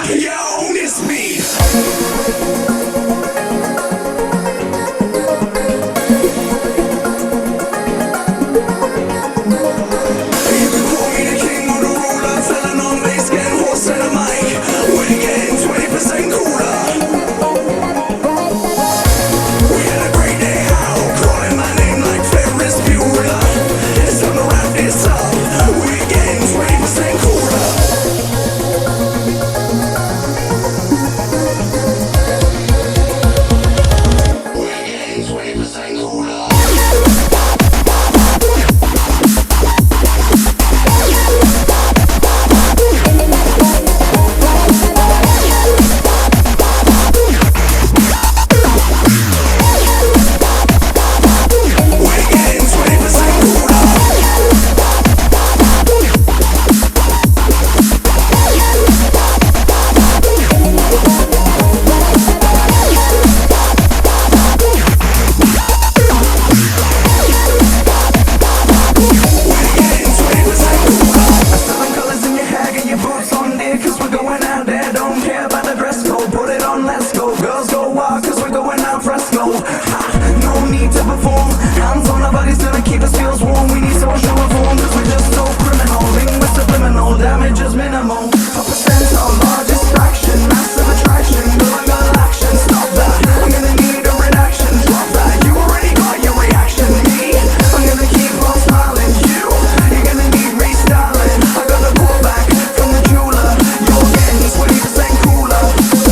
Yo, it's me. You can call me the king or the ruler, telling on bass, getting horse and a mic. We're getting 20% cooler. We had a great day out, calling my name like Ferris Bueller. It's time to wrap this up. We're getting 20% cooler. We're getting 20% cooler. No need to perform. Hands on our bodies gonna keep us feels warm. We need social reform, cause we're just so criminal. Ring with subliminal, damage is minimal. A percent our largest fraction. Massive attraction, going girl action. Stop that, I'm gonna need a reaction. Drop that, you already got your reaction. Me, I'm gonna keep on smiling. You're gonna need restyling. I got a call back from the jeweler. You're getting 20% cooler.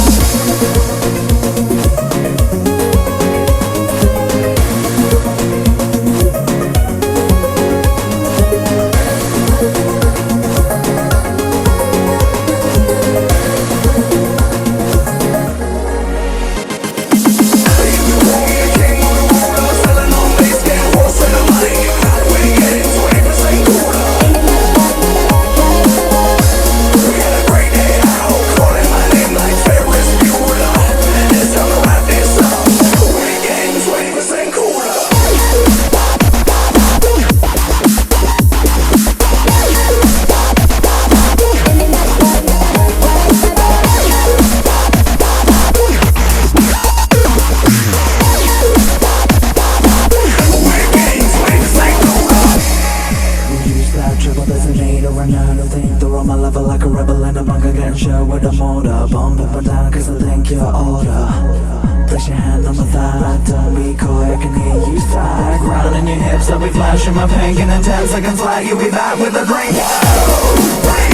My level like a rebel in a bunker, getting shot with a motor. Bomb up and down cause I think you're older. Place your hand on my thigh, don't be coy, I can hear you sigh. Ground in your hips, I'll be flashing my pink, and in 10 seconds flat, you'll be back with a drink. Whoa,